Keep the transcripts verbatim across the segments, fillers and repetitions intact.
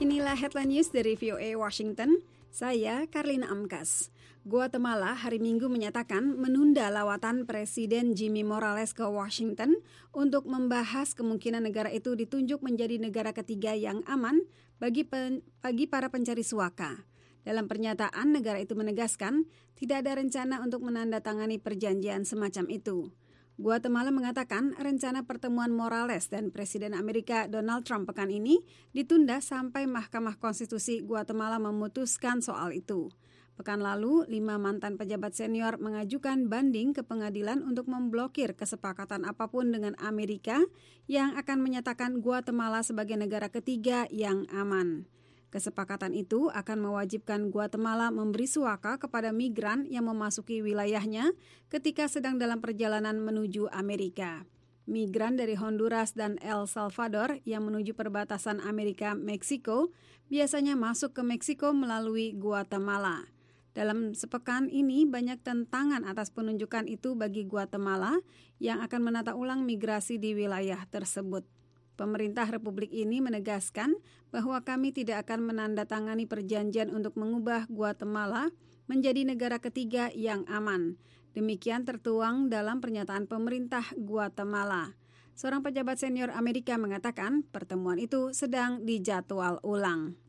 Inilah headline news dari V O A Washington. Saya Karlina Amkas. Guatemala hari Minggu menyatakan menunda lawatan Presiden Jimmy Morales ke Washington untuk membahas kemungkinan negara itu ditunjuk menjadi negara ketiga yang aman bagi, pen, bagi para pencari suaka. Dalam pernyataan, negara itu menegaskan tidak ada rencana untuk menandatangani perjanjian semacam itu. Guatemala mengatakan rencana pertemuan Morales dan Presiden Amerika Donald Trump pekan ini ditunda sampai Mahkamah Konstitusi Guatemala memutuskan soal itu. Pekan lalu, lima mantan pejabat senior mengajukan banding ke pengadilan untuk memblokir kesepakatan apapun dengan Amerika yang akan menyatakan Guatemala sebagai negara ketiga yang aman. Kesepakatan itu akan mewajibkan Guatemala memberi suaka kepada migran yang memasuki wilayahnya ketika sedang dalam perjalanan menuju Amerika. Migran dari Honduras dan El Salvador yang menuju perbatasan Amerika-Meksiko biasanya masuk ke Meksiko melalui Guatemala. Dalam sepekan ini banyak tentangan atas penunjukan itu bagi Guatemala yang akan menata ulang migrasi di wilayah tersebut. Pemerintah Republik ini menegaskan bahwa kami tidak akan menandatangani perjanjian untuk mengubah Guatemala menjadi negara ketiga yang aman. Demikian tertuang dalam pernyataan pemerintah Guatemala. Seorang pejabat senior Amerika mengatakan pertemuan itu sedang dijadwal ulang.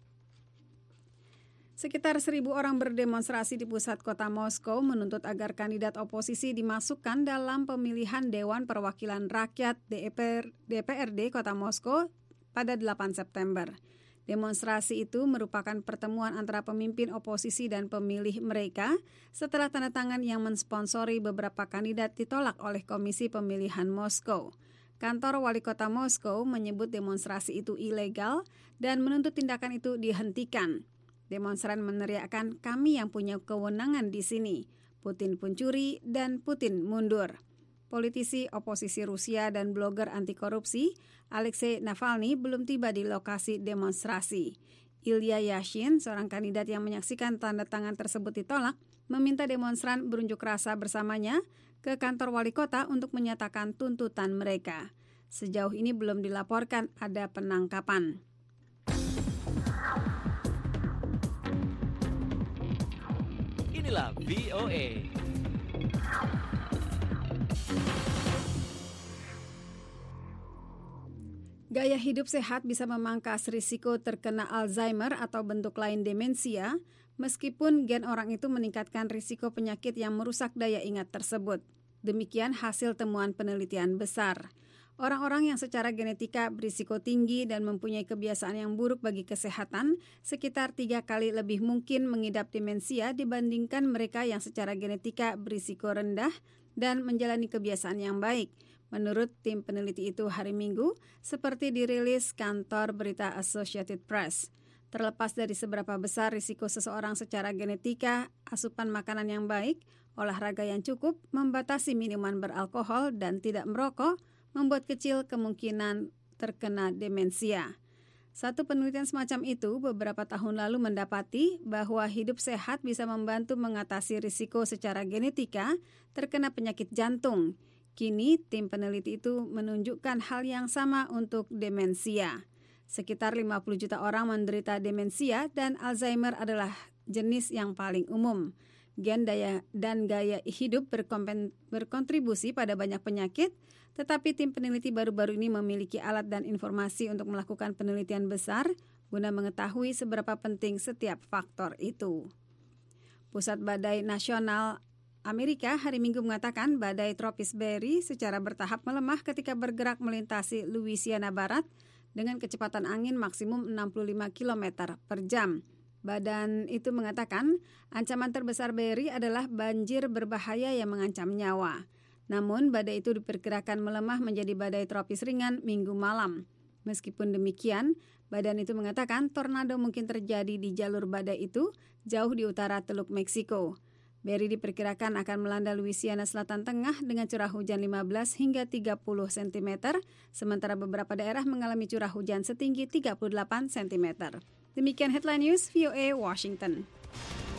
Sekitar seribu orang berdemonstrasi di pusat kota Moskow menuntut agar kandidat oposisi dimasukkan dalam pemilihan Dewan Perwakilan Rakyat D P R D Kota Moskow pada delapan September. Demonstrasi itu merupakan pertemuan antara pemimpin oposisi dan pemilih mereka setelah tanda tangan yang mensponsori beberapa kandidat ditolak oleh Komisi Pemilihan Moskow. Kantor Wali Kota Moskow menyebut demonstrasi itu ilegal dan menuntut tindakan itu dihentikan. Demonstran meneriakkan, kami yang punya kewenangan di sini. Putin pencuri dan Putin mundur. Politisi oposisi Rusia dan blogger anti korupsi Alexei Navalny belum tiba di lokasi demonstrasi. Ilya Yashin, seorang kandidat yang menyaksikan tanda tangan tersebut ditolak, meminta demonstran berunjuk rasa bersamanya ke kantor wali kota untuk menyatakan tuntutan mereka. Sejauh ini belum dilaporkan ada penangkapan. Inilah V O A. Gaya hidup sehat bisa memangkas risiko terkena Alzheimer atau bentuk lain demensia, meskipun gen orang itu meningkatkan risiko penyakit yang merusak daya ingat tersebut. Demikian hasil temuan penelitian besar. Orang-orang yang secara genetika berisiko tinggi dan mempunyai kebiasaan yang buruk bagi kesehatan sekitar tiga kali lebih mungkin mengidap demensia dibandingkan mereka yang secara genetika berisiko rendah dan menjalani kebiasaan yang baik. Menurut tim peneliti itu hari Minggu, seperti dirilis kantor berita Associated Press. Terlepas dari seberapa besar risiko seseorang secara genetika, asupan makanan yang baik, olahraga yang cukup, membatasi minuman beralkohol dan tidak merokok, membuat kecil kemungkinan terkena demensia. Satu penelitian semacam itu beberapa tahun lalu mendapati bahwa hidup sehat bisa membantu mengatasi risiko secara genetika terkena penyakit jantung. Kini tim peneliti itu menunjukkan hal yang sama untuk demensia. Sekitar lima puluh juta orang menderita demensia dan Alzheimer adalah jenis yang paling umum. Gen daya dan gaya hidup berkontribusi pada banyak penyakit, tetapi tim peneliti baru-baru ini memiliki alat dan informasi untuk melakukan penelitian besar guna mengetahui seberapa penting setiap faktor itu. Pusat Badai Nasional Amerika hari Minggu mengatakan badai tropis Barry secara bertahap melemah ketika bergerak melintasi Louisiana Barat dengan kecepatan angin maksimum enam puluh lima kilometer per jam. Badan itu mengatakan ancaman terbesar Barry adalah banjir berbahaya yang mengancam nyawa. Namun badai itu diperkirakan melemah menjadi badai tropis ringan minggu malam. Meskipun demikian, badan itu mengatakan tornado mungkin terjadi di jalur badai itu jauh di utara Teluk Meksiko. Barry diperkirakan akan melanda Louisiana Selatan Tengah dengan curah hujan lima belas hingga tiga puluh sentimeter, sementara beberapa daerah mengalami curah hujan setinggi tiga puluh delapan sentimeter. Demikian headline news V O A Washington.